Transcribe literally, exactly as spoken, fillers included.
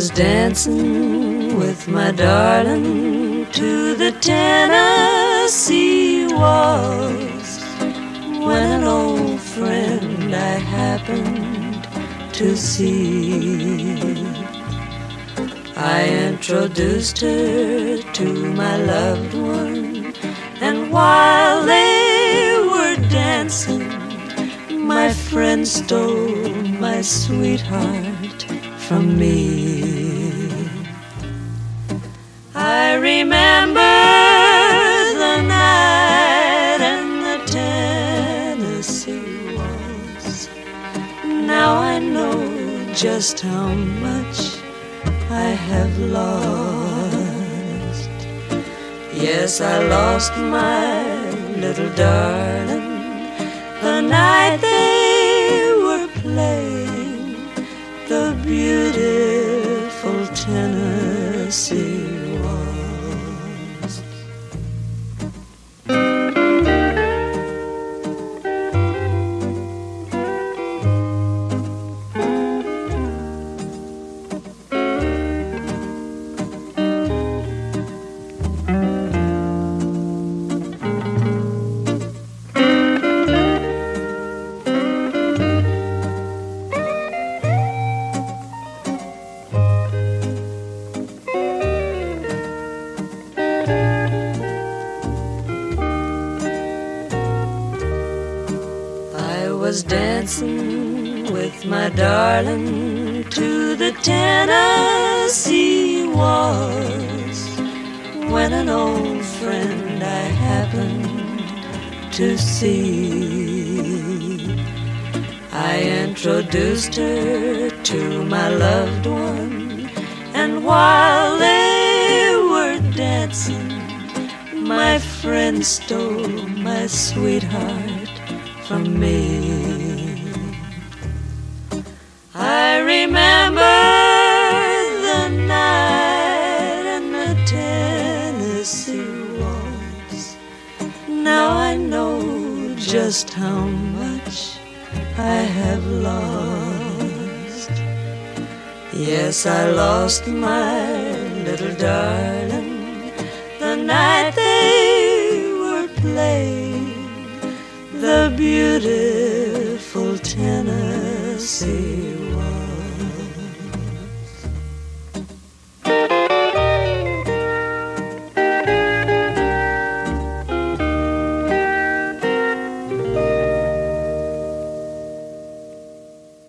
was dancing with my darling to the Tennessee waltz when an old friend I happened to see. I introduced her to my loved one, and while they were dancing, my friend stole my sweetheart from me. I remember the night and the Tennessee waltz. Now I know just how much I have lost. Yes, I lost my little darling the night they were playing the beautiful Tennessee waltz. I was dancing with my darling to the Tennessee waltz when an old friend I happened to see. I introduced her to my loved one, and while they were dancing, my friend stole my sweetheart from me. I remember the night and the Tennessee waltz. Now I know just how much I have lost. Yes, I lost my little darling the night they were playing the beautiful Tennessee